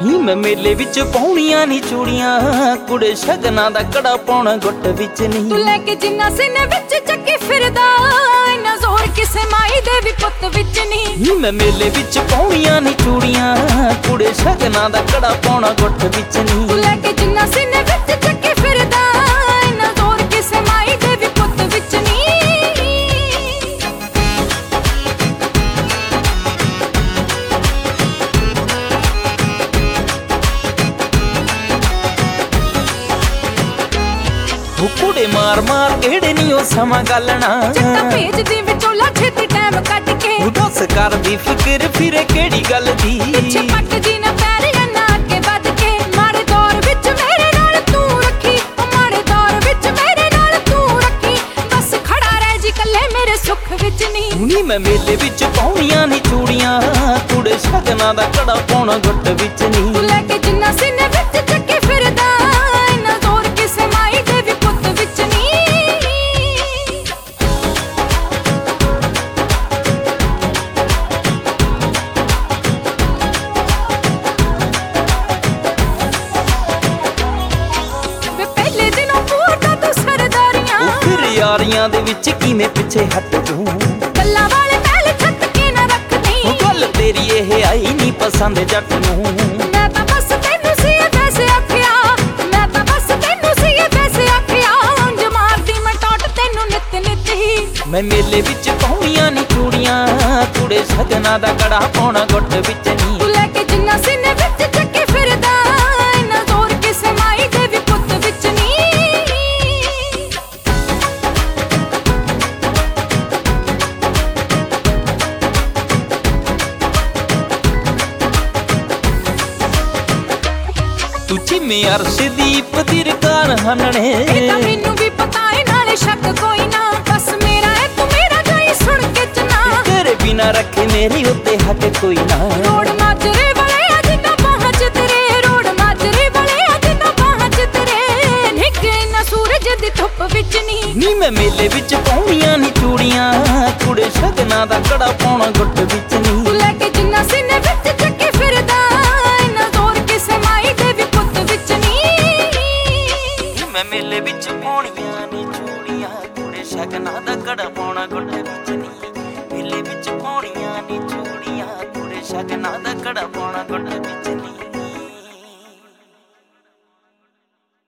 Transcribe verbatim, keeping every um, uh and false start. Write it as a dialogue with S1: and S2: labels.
S1: ਨੀ ਮੈਂ ਮੇਲੇ ਵਿੱਚ ਪਾਉਣੀਆਂ ਨੀ ਚੂੜੀਆਂ, ਕੁੜੇ ਸ਼ਗਨਾਂ ਦਾ ਕੜਾ ਪਾਉਣਾ ਗੁੱਟ ਵਿੱਚ ਨਹੀਂ।
S2: ਤੂੰ ਲੈ ਕੇ ਜਿੰਨਾ ਸੀਨੇ ਵਿੱਚ ਚੱਕੀ ਫਿਰਦਾ, ਇੰਨਾ ਜ਼ੋਰ ਕਿਸੇ ਮਾਈ ਦੇ ਵੀ ਪੁੱਤ ਵਿੱਚ ਨਹੀਂ।
S1: ਨੀ ਮੈਂ ਮੇਲੇ ਵਿੱਚ ਪਾਉਣੀਆਂ ਨੀ ਚੂੜੀਆਂ, ਕੁੜੇ ਸ਼ਗਨਾਂ ਦਾ ਕੜਾ ਪਾਉਣਾ ਗੁੱਟ ਵਿੱਚ ਨਹੀਂ।
S2: ਤੂੰ ਲੈ ਕੇ ਜਿੰਨਾ ਸੀਨੇ ਵਿੱਚ ਚੱਕੀ ਫਿਰਦਾ, ਇੰਨਾ ਜ਼ੋਰ ਕਿਸੇ ਮਾਈ ਦੇ ਵੀ ਪੁੱਤ ਵਿੱਚ ਨਹੀਂ।
S1: ਕੁੜੇ ਮਾਰ ਮਾਰ ਕਿਹੜੇ ਨੀ ਉਹ ਸਮਾਂ ਗੱਲਣਾ,
S2: ਚਿੱਟਾ ਭੇਜਦੀ ਵਿਚੋਲਾ ਛੇਤੀ ਟਾਈਮ ਕੱਢ ਕੇ।
S1: ਤੂੰ ਦੱਸ ਕਰਦੀ ਫਿਕਰ ਫਿਰੇ ਕਿਹੜੀ ਗੱਲ ਦੀ,
S2: ਪਿੱਛੇ ਪੱਟਦੀ ਨਾ ਪੈਰੀਆਂ ਨਾ ਅੱਗੇ ਵੱਧ ਕੇ। ਮਾੜੇ ਦੌਰ ਵਿੱਚ ਮੇਰੇ ਨਾਲ ਤੂੰ ਰੱਖੀ, ਮਾੜੇ ਦੌਰ ਵਿੱਚ ਮੇਰੇ ਨਾਲ ਤੂੰ ਰੱਖੀ। ਬਸ ਖੜਾ ਰਹਿ ਜੀ ਕੱਲੇ ਮੇਰੇ ਸੁੱਖ ਵਿੱਚ ਨਹੀਂ।
S1: ਨੀ ਮੈਂ ਮੇਲੇ ਵਿੱਚ ਪਾਉਣੀਆਂ ਨੀ ਚੂੜੀਆਂ, ਕੁੜੇ ਸ਼ਗਨਾਂ ਦਾ ਕੜਾ ਪਾਉਣਾ ਗੁੱਟ ਵਿੱਚ ਨਹੀਂ।
S2: ਤੂੰ ਲੈ ਕੇ ਜਿੰਨਾ ਸੀਨੇ ਵਿੱਚ ਚੱਕੀ ਫਿਰਦਾ, ਇੰਨਾ ਜ਼ੋਰ ਕਿਸੇ ਮਾਈ ਦੇ ਵੀ ਪੁੱਤ ਵਿੱਚ ਨਹੀਂ। ਵੇ ਪਹਿਲੇ ਦਿਨੋਂ ਪੂਰਦਾ ਤੂੰ ਸਰਦਾਰੀਆਂ,
S1: ਉਹ ਫਿਰ ਯਾਰੀਆਂ ਦੇ ਵਿੱਚ ਕਿਵੇਂ ਪਿੱਛੇ ਹਟ ਜੂ।
S2: ਗੱਲਾਂ ਵਾਲੇ ਮਹਿਲ ਛੱਤ ਕੇ ਨਾ ਰੱਖਦੀ,
S1: ਉਹ ਗੱਲ ਤੇਰੀ ਇਹ ਆਈ ਨੀ ਪਸੰਦ ਜੱਟ ਨੂੰ।
S2: ਮੈਂ ਤਾਂ ਬਸ ਤੈਨੂੰ ਸੀ ਇਹ ਵੈਸੇ ਆਖਿਆ, ਮੈਂ ਤਾਂ ਬਸ ਤੈਨੂੰ ਸੀ ਇਹ ਵੈਸੇ ਆਖਿਆ। ਉਂਝ ਮਾਰਦੀ ਮੈਂ ਟੋਟ ਤੈਨੂੰ ਨਿੱਤ ਨਿੱਤ ਹੀ।
S1: ਮੈਂ ਮੇਲੇ ਵਿੱਚ ਪਾਉਣੀਆਂ ਨੀ ਚੂੜੀਆਂ, ਕੁੜੇ ਸ਼ਗਨਾਂ ਦਾ ਕੜਾ ਪਾਉਣਾ ਗੁੱਟ ਵਿੱਚ ਨਹੀਂ।
S2: ਤੂੰ ਲੈ ਕੇ ਜਿੰਨਾ ਸੀਨੇ ਵਿੱਚ ਚੱਕੀ ਫਿਰਦਾ, ਇੰਨਾ ਜ਼ੋਰ ਕਿਸੇ ਮਾਈ ਦੇ ਵੀ ਪੁੱਤ ਵਿੱਚ ਨਹੀਂ।
S1: ਤੂੰ ਚਿਮੇ ਅਰਸ਼ਦੀਪ ਦੀ ਰਕਾਨ ਹਨਣੇ,
S2: ਇਹ ਤਾਂ ਮੈਨੂੰ ਵੀ ਪਤਾ ਏ ਨਾਲੇ ਸ਼ੱਕ ਕੋਈ ਨਾ। ਬਸ ਮੇਰਾ ਏ ਤੂੰ ਮੇਰਾ ਜਾਈ ਸੁਣ ਕੇ ਚਨਾ,
S1: ਤੇਰੇ ਬਿਨਾ ਰੱਖੇ ਮੇਰੀ ਉੱਤੇ ਹੱਕ ਕੋਈ ਨਾ।
S2: ਰੋੜ ਮਾਜਰੇ ਵਾਲੇ ਅੱਜ ਤਾਂ ਬਾਹਾਂ ਚ ਤੇਰੇ, ਰੋੜ ਮਾਜਰੇ ਵਾਲੇ ਅੱਜ ਤਾਂ ਬਾਹਾਂ ਚ ਤੇਰੇ। ਨਿੱਘੇ ਨਾ ਸੂਰਜ ਦੀ ਧੁੱਪ ਵਿੱਚ ਨਹੀਂ।
S1: ਨੀ ਮੈਂ ਮੇਲੇ ਵਿੱਚ ਪਾਉਣੀਆਂ ਨੀ ਚੂੜੀਆਂ, ਕੁੜੇ ਸ਼ਗਨਾਂ ਦਾ ਕੜਾ ਪਾਉਣਾ ਗੁੱਟ ਵਿੱਚ ਨਹੀਂ।
S2: ਤੂੰ ਲੈ ਕੇ ਜਿੰਨਾ ਸੀਨੇ ਵਿੱਚ ਚੱਕੀ ਫਿਰਦਾ, ਇੰਨਾ ਜ਼ੋਰ ਕਿਸੇ ਮਾਈ ਦੇ ਵੀ ਪੁੱਤ ਵਿੱਚ ਨਹੀਂ।
S1: ਮੈਂ ਮੇਲੇ ਵਿੱਚ ਪਾਉਣੀਆਂ ਨੀ ਚੂੜੀਆਂ, ਕੁੜੇ ਸ਼ਗਨਾਂ ਦਾ ਕੜਾ ਪਾਉਣਾ ਗੁੱਟ ਵਿੱਚ ਨਹੀਂ। ਮੇਲੇ ਵਿੱਚ ਪਾਉਣੀਆਂ ਨੀ ਚੂੜੀਆਂ, ਕੁੜੇ ਸ਼ਗਨਾਂ ਦਾ ਕੜਾ ਪਾਉਣਾ ਗੁੱਟ ਵਿੱਚ ਨਹੀਂ।